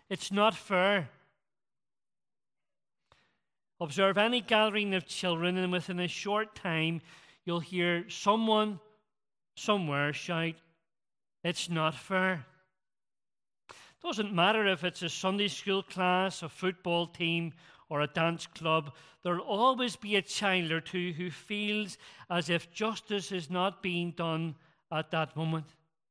It's not fair. Observe any gathering of children, and within a short time, you'll hear someone somewhere shout, "It's not fair." Doesn't matter if it's a Sunday school class, a football team, or a dance club, there'll always be a child or two who feels as if justice is not being done at that moment.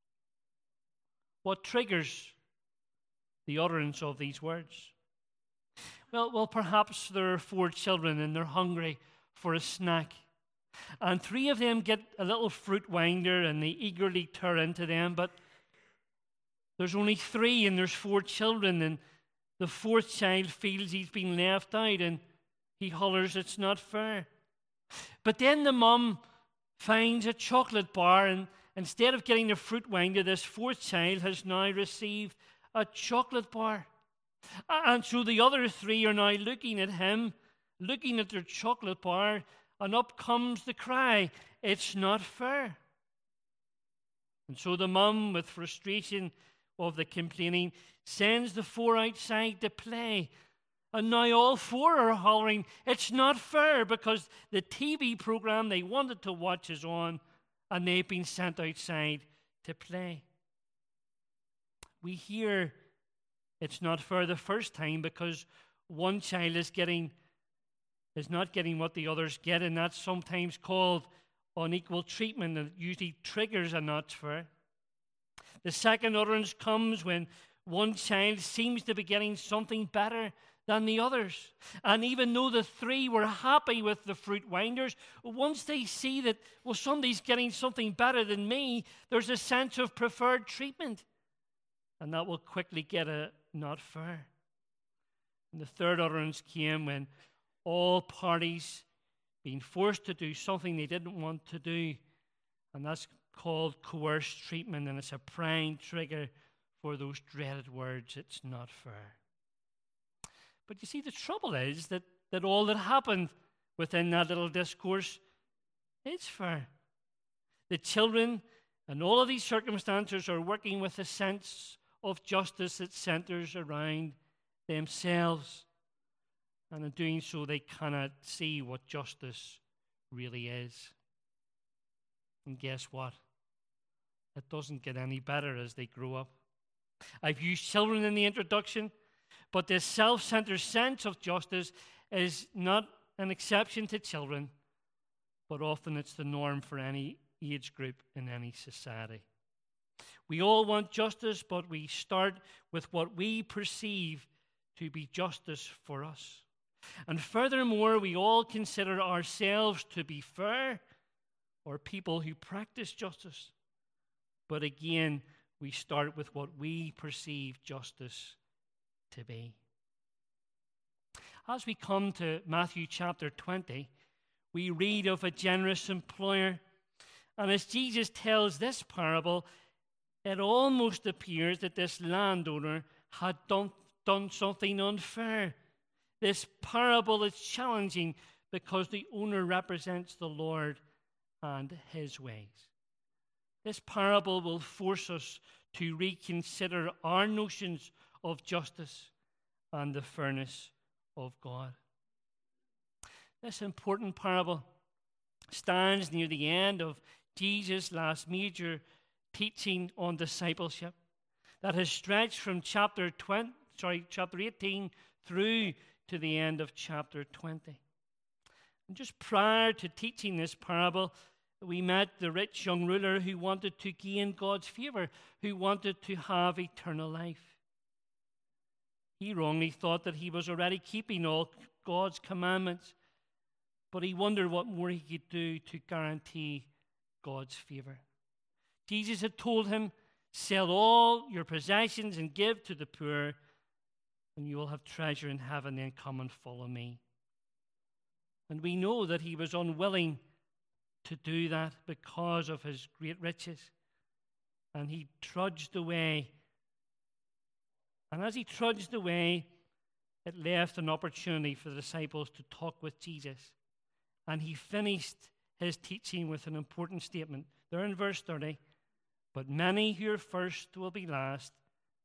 What triggers the utterance of these words? Well, perhaps there are 4 children and they're hungry for a snack. And 3 of them get a little fruit winder and they eagerly tear into them, but there's only 3 and there's 4 children, and the 4th child feels he's been left out and he hollers, "It's not fair." But then the mum finds a chocolate bar, and instead of getting the fruit winder, this 4th child has now received a chocolate bar. And so the other 3 are now looking at him, looking at their chocolate bar, and up comes the cry, "It's not fair." And so the mum, with frustration of the complaining, sends the 4 outside to play. And now all 4 are hollering, "It's not fair," because the TV program they wanted to watch is on, and they've been sent outside to play. We hear it's not fair the first time because one child is not getting what the others get, and that's sometimes called unequal treatment, and it usually triggers a "not fair." The second utterance comes when one child seems to be getting something better than the others. And even though the 3 were happy with the fruit winders, once they see that, well, somebody's getting something better than me, there's a sense of preferred treatment. And that will quickly get a "not fair." And the third utterance came when all parties being forced to do something they didn't want to do. And that's called coerced treatment, and it's a prime trigger for those dreaded words, "It's not fair." But you see, the trouble is that all that happened within that little discourse is fair. The children and all of these circumstances are working with a sense of justice that centers around themselves. And in doing so, they cannot see what justice really is. And guess what? It doesn't get any better as they grow up. I've used children in the introduction, but this self-centered sense of justice is not an exception to children, but often it's the norm for any age group in any society. We all want justice, but we start with what we perceive to be justice for us. And furthermore, we all consider ourselves to be fair or people who practice justice. But again, we start with what we perceive justice to be. As we come to Matthew chapter 20, we read of a generous employer. And as Jesus tells this parable, it almost appears that this landowner had done something unfair. This parable is challenging because the owner represents the Lord and his ways. This parable will force us to reconsider our notions of justice and the fairness of God. This important parable stands near the end of Jesus' last major teaching on discipleship that has stretched from chapter 18 through to the end of chapter 20. And just prior to teaching this parable, we met the rich young ruler who wanted to gain God's favor, who wanted to have eternal life. He wrongly thought that he was already keeping all God's commandments, but he wondered what more he could do to guarantee God's favor. Jesus had told him, "Sell all your possessions and give to the poor, and you will have treasure in heaven, then come and follow me." And we know that he was unwilling to do that because of his great riches. And he trudged away. And as he trudged away, it left an opportunity for the disciples to talk with Jesus. And he finished his teaching with an important statement. There in verse 30, "But many who are first will be last,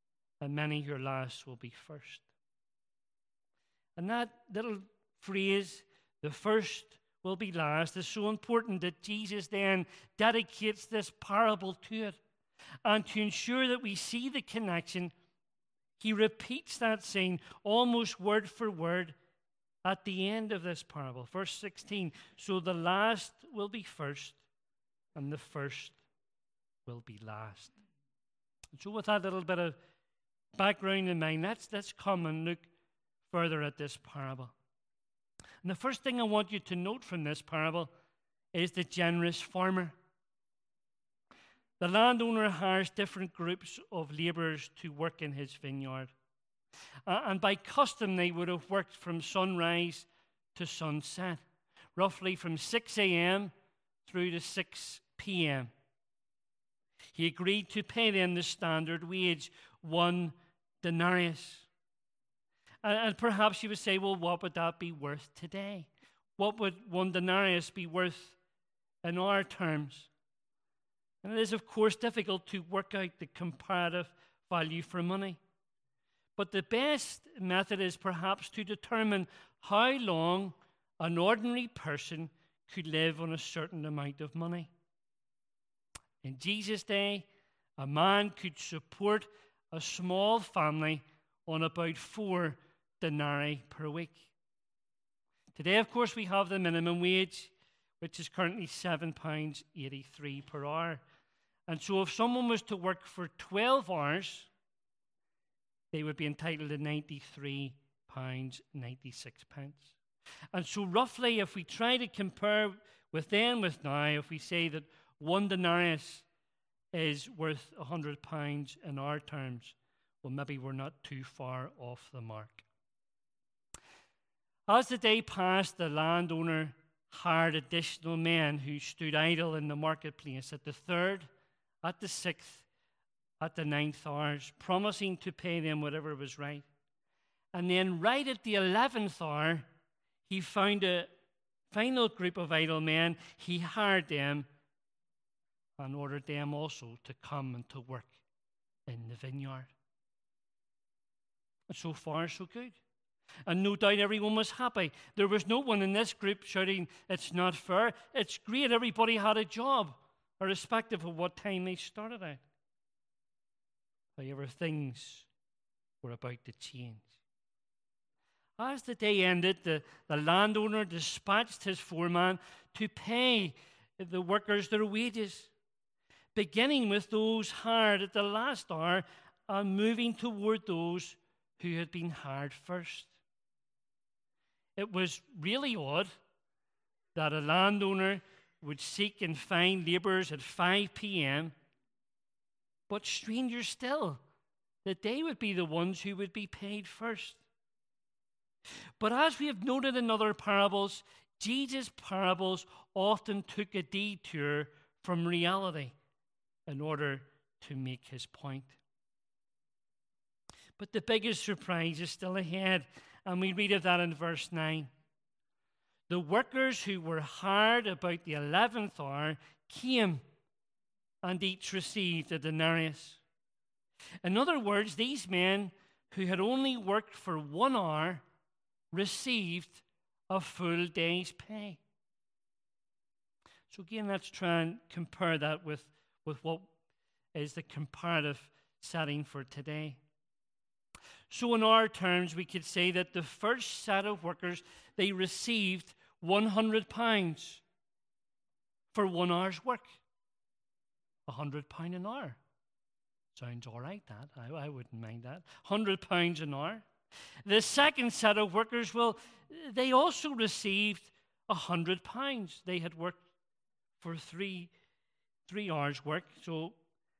and many your last will be first. And that little phrase, the first will be last, is so important that Jesus then dedicates this parable to it. And to ensure that we see the connection, he repeats that scene almost word for word at the end of this parable. Verse 16, so the last will be first, and the first will be last. And so with that little bit of background in mind, let's come and look further at this parable. And the first thing I want you to note from this parable is the generous farmer. The landowner hires different groups of laborers to work in his vineyard. And by custom, they would have worked from sunrise to sunset, roughly from 6 a.m. through to 6 p.m. He agreed to pay them the standard wage, 1 denarius. And perhaps you would say, well, what would that be worth today? What would 1 denarius be worth in our terms? And it is, of course, difficult to work out the comparative value for money. But the best method is perhaps to determine how long an ordinary person could live on a certain amount of money. In Jesus' day, a man could support a small family on about 4 denarii per week. Today, of course, we have the minimum wage, which is currently £7.83 per hour. And so if someone was to work for 12 hours, they would be entitled to £93.96. And so roughly, if we try to compare with then with now, if we say that 1 denarius is worth £100 in our terms, well, maybe we're not too far off the mark. As the day passed, the landowner hired additional men who stood idle in the marketplace at the 3rd, at the 6th, at the 9th hours, promising to pay them whatever was right. And then right at the 11th hour, he found a final group of idle men. He hired them and ordered them also to come and to work in the vineyard. And so far, so good. And no doubt everyone was happy. There was no one in this group shouting, it's not fair. It's great, everybody had a job, irrespective of what time they started out. However, things were about to change. As the day ended, the landowner dispatched his foreman to pay the workers their wages, beginning with those hired at the last hour and moving toward those who had been hired first. It was really odd that a landowner would seek and find laborers at 5 p.m., but stranger still, that they would be the ones who would be paid first. But as we have noted in other parables, Jesus' parables often took a detour from reality in order to make his point. But the biggest surprise is still ahead, and we read of that in verse 9. The workers who were hired about the 11th hour came, and each received a denarius. In other words, these men who had only worked for 1 hour received a full day's pay. So again, let's try and compare that with what is the comparative setting for today. So in our terms, we could say that the first set of workers, they received £100 for 1 hour's work. £100 an hour. Sounds all right, that. I wouldn't mind that. £100 an hour. The second set of workers, well, they also received £100. They had worked for three hours' work, so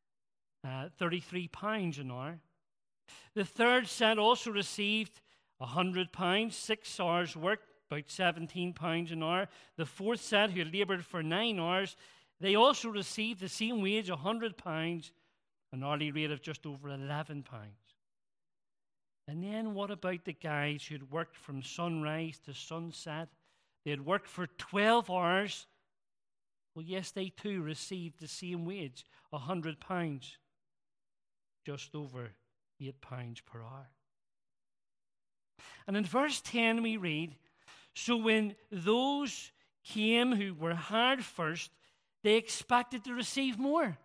£33 an hour. The third set also received £100, 6 hours' work, about £17 an hour. The fourth set, who laboured for 9 hours, they also received the same wage, £100, an hourly rate of just over £11. And then what about the guys who had worked from sunrise to sunset? They had worked for 12 hours. Well, yes, they too received the same wage, £100, just over £8 per hour. And in verse 10 we read, so when those came who were hired first, they expected to receive more.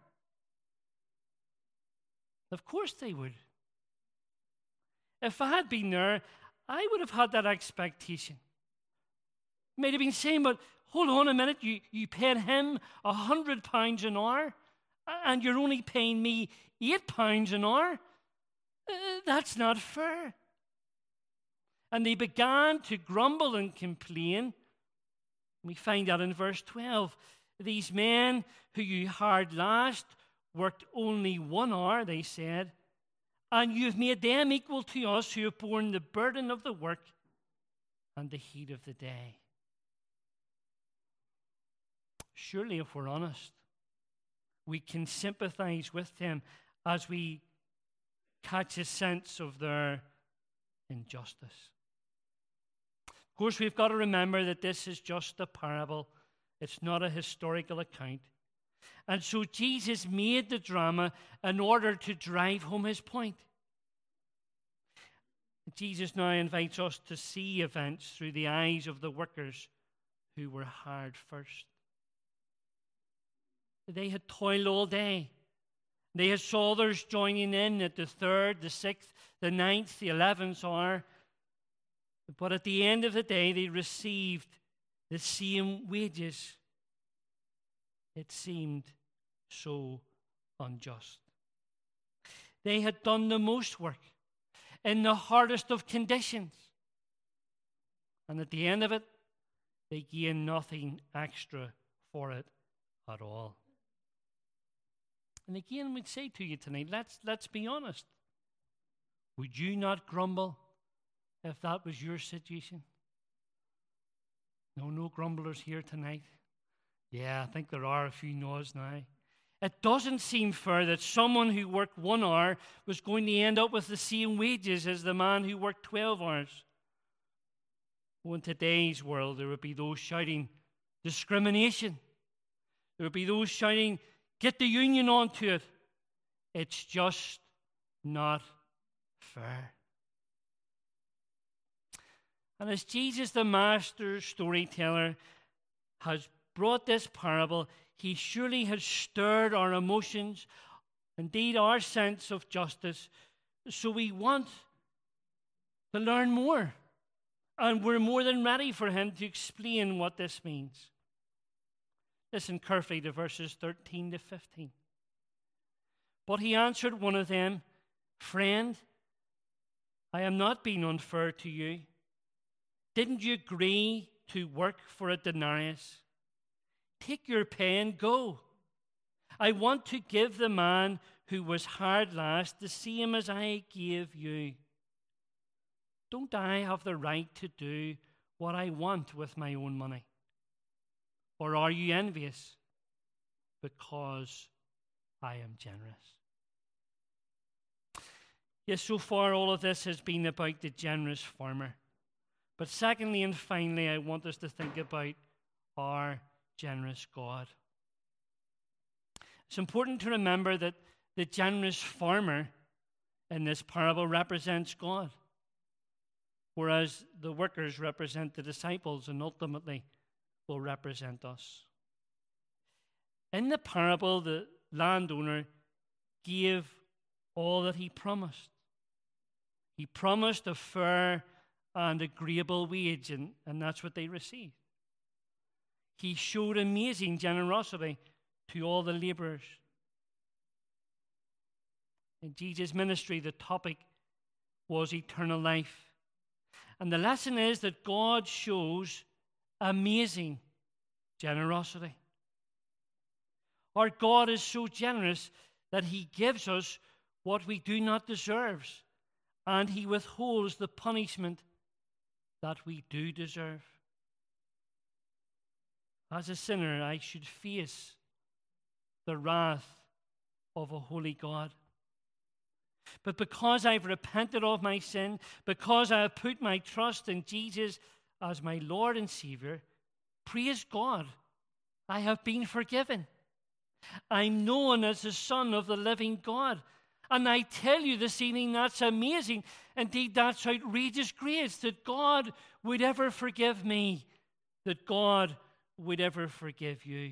Of course they would. If I had been there, I would have had that expectation. Might have been saying, but hold on a minute, you paid him £100 an hour, and you're only paying me £8 an hour? That's not fair. And they began to grumble and complain. We find out in verse 12. These men who you hired last worked only 1 hour, they said, and you've made them equal to us who have borne the burden of the work and the heat of the day. Surely, if we're honest, we can sympathize with them as we catch a sense of their injustice. Of course, we've got to remember that this is just a parable. It's not a historical account. And so Jesus made the drama in order to drive home his point. Jesus now invites us to see events through the eyes of the workers who were hired first. They had toiled all day. They had saw others joining in at the 3rd, the 6th, the 9th, the 11th hour. But at the end of the day, they received the same wages. It seemed so unjust. They had done the most work in the hardest of conditions. And at the end of it, they gained nothing extra for it at all. And again, we'd say to you tonight, let's be honest. Would you not grumble if that was your situation? No grumblers here tonight. Yeah, I think there are a few no's now. It doesn't seem fair that someone who worked 1 hour was going to end up with the same wages as the man who worked 12 hours. Well, in today's world, there would be those shouting discrimination. There would be those shouting, get the union onto it. It's just not fair. And as Jesus, the master storyteller, has brought this parable, he surely has stirred our emotions, indeed our sense of justice. So we want to learn more. And we're more than ready for him to explain what this means. Listen carefully to verses 13 to 15. But he answered one of them, friend, I am not being unfair to you. Didn't you agree to work for a denarius? Take your pay and go. I want to give the man who was hired last the same as I gave you. Don't I have the right to do what I want with my own money? Or are you envious because I am generous? Yes, so far all of this has been about the generous farmer. But secondly and finally, I want us to think about our generous God. It's important to remember that the generous farmer in this parable represents God, whereas the workers represent the disciples and ultimately will represent us. In the parable, the landowner gave all that he promised. He promised a fair and agreeable wage, and that's what they received. He showed amazing generosity to all the laborers. In Jesus' ministry, the topic was eternal life. And the lesson is that God shows amazing generosity. Our God is so generous that he gives us what we do not deserve, and he withholds the punishment that we do deserve. As a sinner, I should face the wrath of a holy God. But because I've repented of my sin, because I have put my trust in Jesus as my Lord and Savior, praise God, I have been forgiven. I'm known as the Son of the living God. And I tell you this evening, that's amazing. Indeed, that's outrageous grace, that God would ever forgive me, that God would ever forgive you.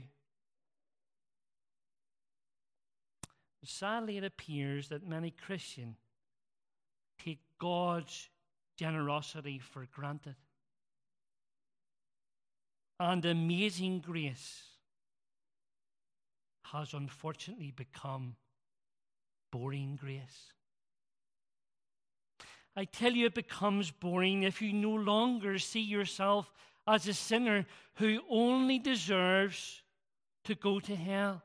Sadly, it appears that many Christians take God's generosity for granted. And amazing grace has unfortunately become boring grace. I tell you, it becomes boring if you no longer see yourself as a sinner who only deserves to go to hell.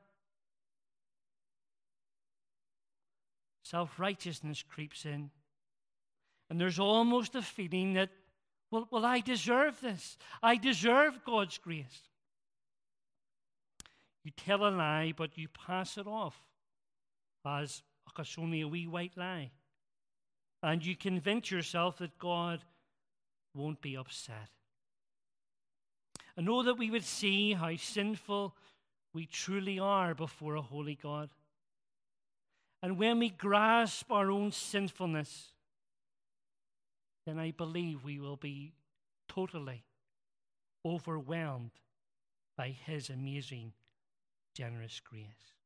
Self-righteousness creeps in. And there's almost a feeling that, well, I deserve this. I deserve God's grace. You tell a lie, but you pass it off as it's only a wee white lie. And you convince yourself that God won't be upset. And oh, that we would see how sinful we truly are before a holy God. And when we grasp our own sinfulness, then I believe we will be totally overwhelmed by His amazing, generous grace.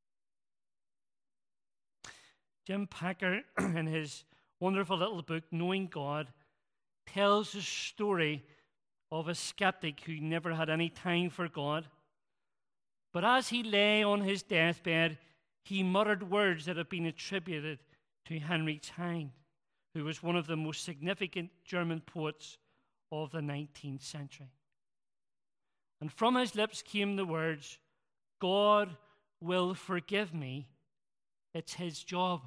Jim Packer, in his wonderful little book, Knowing God, tells the story of a skeptic who never had any time for God. But as he lay on his deathbed, he muttered words that have been attributed to Heinrich Heine, who was one of the most significant German poets of the 19th century. And from his lips came the words, "God will forgive me. It's His job."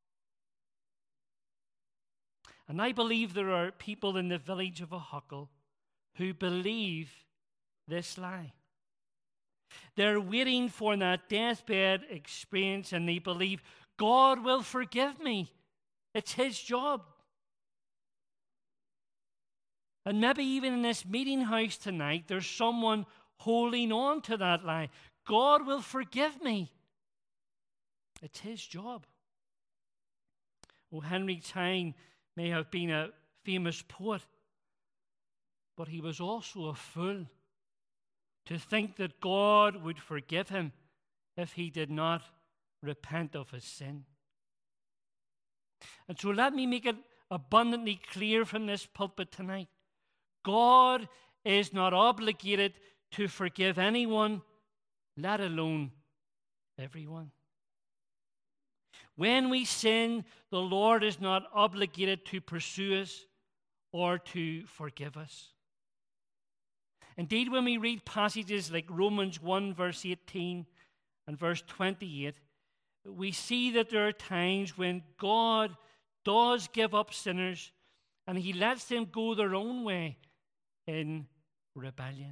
And I believe there are people in the village of Ahuckle who believe this lie. They're waiting for that deathbed experience, and they believe, God will forgive me. It's His job. And maybe even in this meeting house tonight, there's someone holding on to that lie. God will forgive me. It's His job. Oh, Heinrich Heine may have been a famous poet, but he was also a fool to think that God would forgive him if he did not repent of his sin. And so let me make it abundantly clear from this pulpit tonight. God is not obligated to forgive anyone, let alone everyone. When we sin, the Lord is not obligated to pursue us or to forgive us. Indeed, when we read passages like Romans 1, verse 18 and verse 28, we see that there are times when God does give up sinners and He lets them go their own way in rebellion.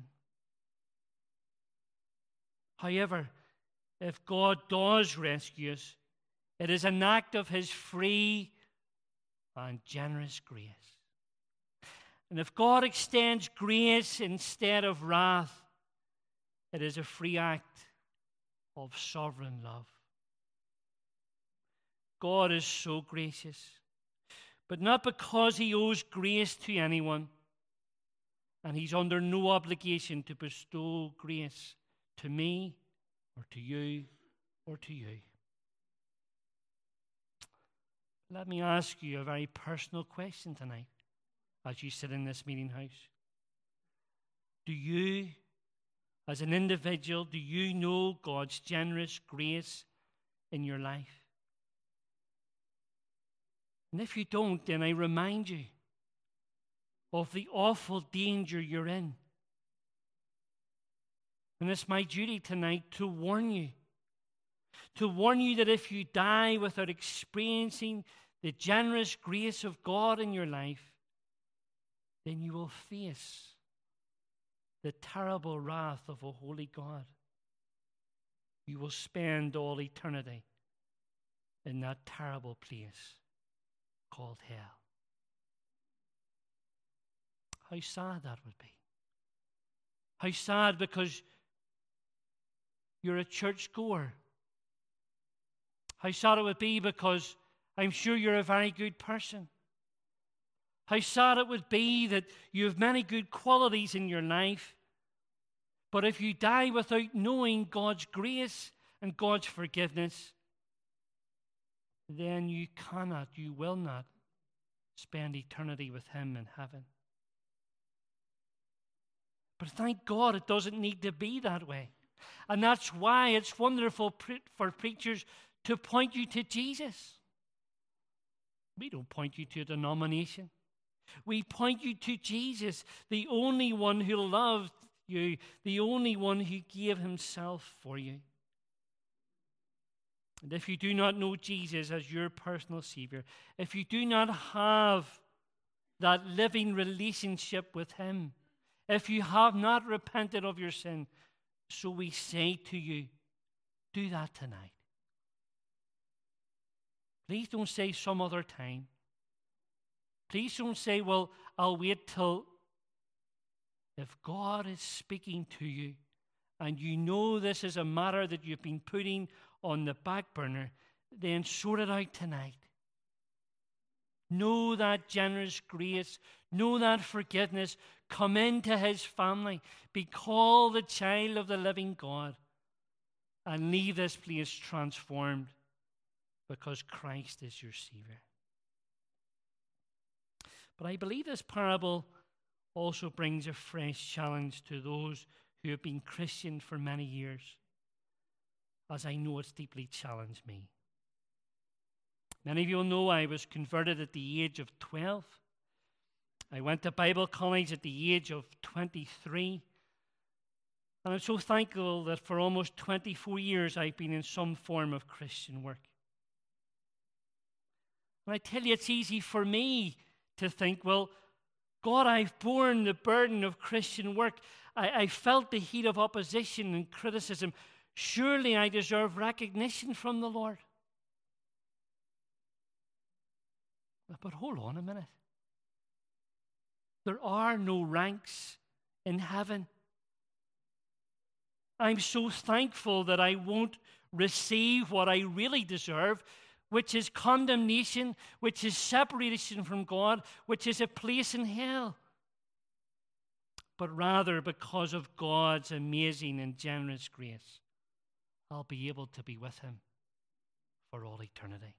However, if God does rescue us, it is an act of His free and generous grace. And if God extends grace instead of wrath, it is a free act of sovereign love. God is so gracious, but not because He owes grace to anyone, and He's under no obligation to bestow grace to me or to you or to you. Let me ask you a very personal question tonight as you sit in this meeting house. Do you, as an individual, do you know God's generous grace in your life? And if you don't, then I remind you of the awful danger you're in. And it's my duty tonight to warn you that if you die without experiencing the generous grace of God in your life, then you will face the terrible wrath of a holy God. You will spend all eternity in that terrible place called hell. How sad that would be. How sad, because you're a churchgoer. How sad it would be because I'm sure you're a very good person. How sad it would be that you have many good qualities in your life, but if you die without knowing God's grace and God's forgiveness, then you will not spend eternity with Him in heaven. But thank God it doesn't need to be that way. And that's why it's wonderful for preachers to point you to Jesus. We don't point you to a denomination. We point you to Jesus, the only one who loved you, the only one who gave Himself for you. And if you do not know Jesus as your personal Savior, if you do not have that living relationship with Him, if you have not repented of your sin, so we say to you, do that tonight. Please don't say some other time. Please don't say, well, I'll wait till. If God is speaking to you and you know this is a matter that you've been putting on the back burner, then sort it out tonight. Know that generous grace. Know that forgiveness. Come into His family. Be called the child of the living God. And leave this place transformed because Christ is your Savior. But I believe this parable also brings a fresh challenge to those who have been Christian for many years, as I know it's deeply challenged me. Many of you will know I was converted at the age of 12. I went to Bible college at the age of 23. And I'm so thankful that for almost 24 years I've been in some form of Christian work. And I tell you, it's easy for me to think, well, God, I've borne the burden of Christian work. I felt the heat of opposition and criticism. Surely I deserve recognition from the Lord. But hold on a minute. There are no ranks in heaven. I'm so thankful that I won't receive what I really deserve, which is condemnation, which is separation from God, which is a place in hell. But rather, because of God's amazing and generous grace, I'll be able to be with Him for all eternity.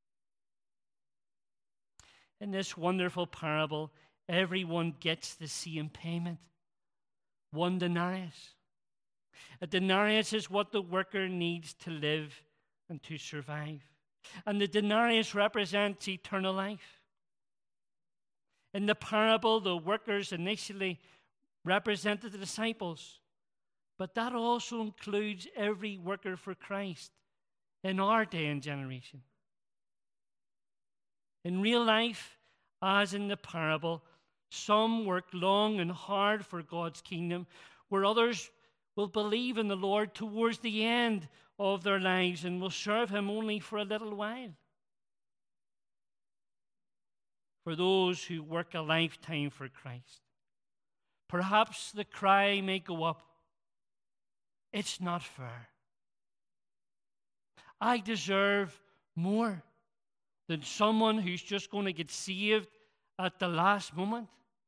In this wonderful parable, everyone gets the same payment. 1 denarius. A denarius is what the worker needs to live and to survive. And the denarius represents eternal life. In the parable, the workers initially represented the disciples, but that also includes every worker for Christ in our day and generation. In real life, as in the parable, some work long and hard for God's kingdom, where others will believe in the Lord towards the end of their lives and will serve Him only for a little while. For those who work a lifetime for Christ, perhaps the cry may go up, it's not fair. I deserve more than someone who's just going to get saved at the last moment.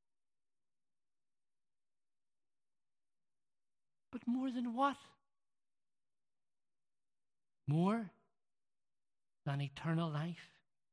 But more than what? More than eternal life.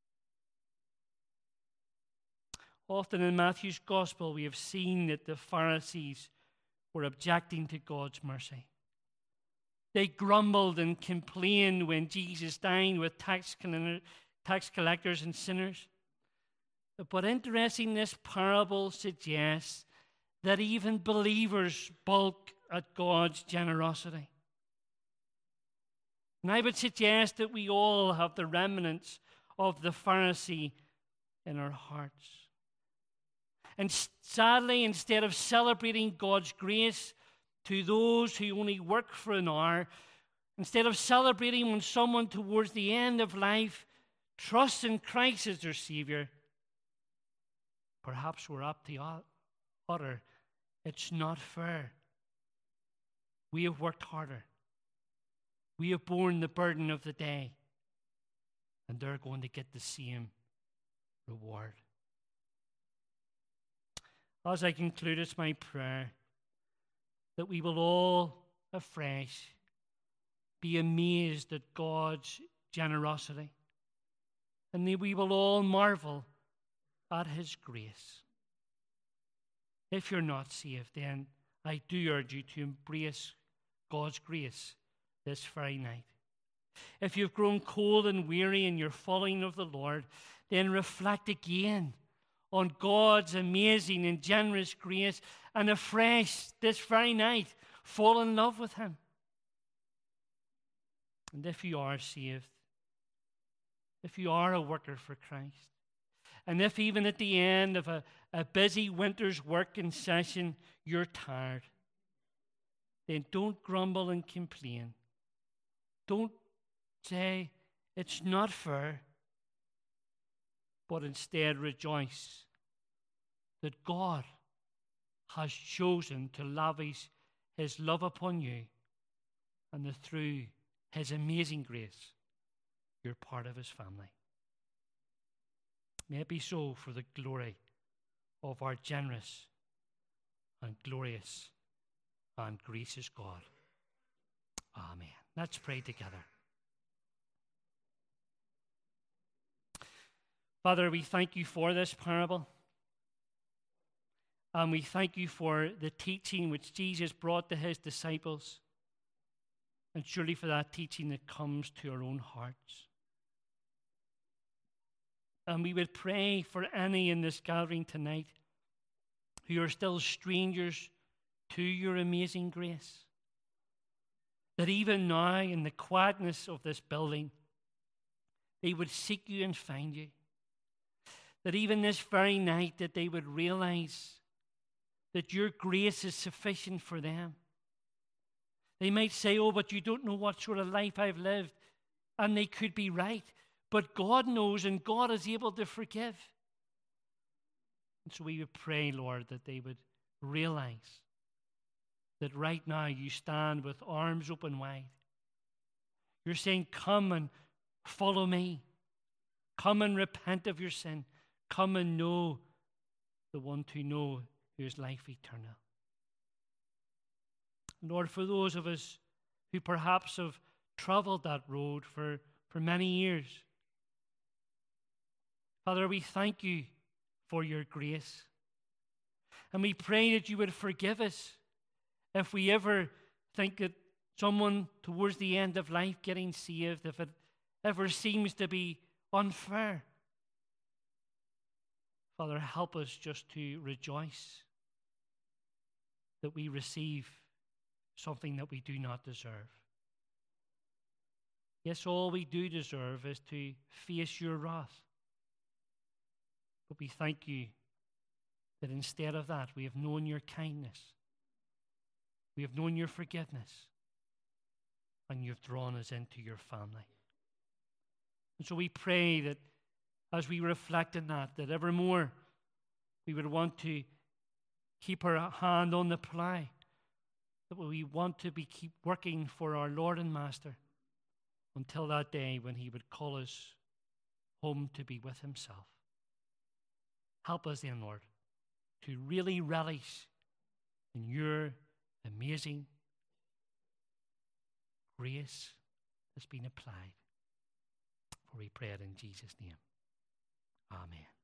Often in Matthew's Gospel, we have seen that the Pharisees were objecting to God's mercy. They grumbled and complained when Jesus dined with tax collectors and sinners. But interesting, this parable suggests that even believers balk at God's generosity. And I would suggest that we all have the remnants of the Pharisee in our hearts. And sadly, instead of celebrating God's grace to those who only work for an hour, instead of celebrating when someone towards the end of life trusts in Christ as their Savior, perhaps we're apt to utter, it's not fair. We have worked harder. We have borne the burden of the day. and they're going to get the same reward. As I conclude, it's my prayer that we will all afresh be amazed at God's generosity, and that we will all marvel at his grace. If you're not saved, then I do urge you to embrace God's grace this very night. If you've grown cold and weary in your following of the Lord, then reflect again on God's amazing and generous grace, and afresh this very night, fall in love with him. And if you are saved, if you are a worker for Christ, and if even at the end of a busy winter's work and session you're tired, then don't grumble and complain. Don't say it's not fair, but instead rejoice that God has chosen to lavish his love upon you, and that through his amazing grace, you're part of his family. May it be so for the glory of our generous and glorious and gracious God. Amen. Let's pray together. Father, we thank you for this parable. And we thank you for the teaching which Jesus brought to his disciples. And surely for that teaching that comes to our own hearts. And we would pray for any in this gathering tonight who are still strangers to your amazing grace, that even now in the quietness of this building, they would seek you and find you. That even this very night that they would realize that your grace is sufficient for them. They might say, oh, but you don't know what sort of life I've lived. And they could be right. But God knows, and God is able to forgive. And so we would pray, Lord, that they would realize that right now you stand with arms open wide. You're saying, come and follow me. Come and repent of your sin. Come and know the one to know who is life eternal. Lord, for those of us who perhaps have traveled that road for many years, Father, we thank you for your grace. And we pray that you would forgive us if we ever think that someone towards the end of life getting saved, if it ever seems to be unfair. Father, help us just to rejoice that we receive something that we do not deserve. Yes, all we do deserve is to face your wrath. But we thank you that instead of that, we have known your kindness. We have known your forgiveness. And you've drawn us into your family. And so we pray that as we reflect on that evermore we would want to keep our hand on the plow, that we want to keep working for our Lord and Master until that day when he would call us home to be with himself. Help us then, Lord, to really relish in your amazing grace that's been applied. For we pray it in Jesus' name. Amen.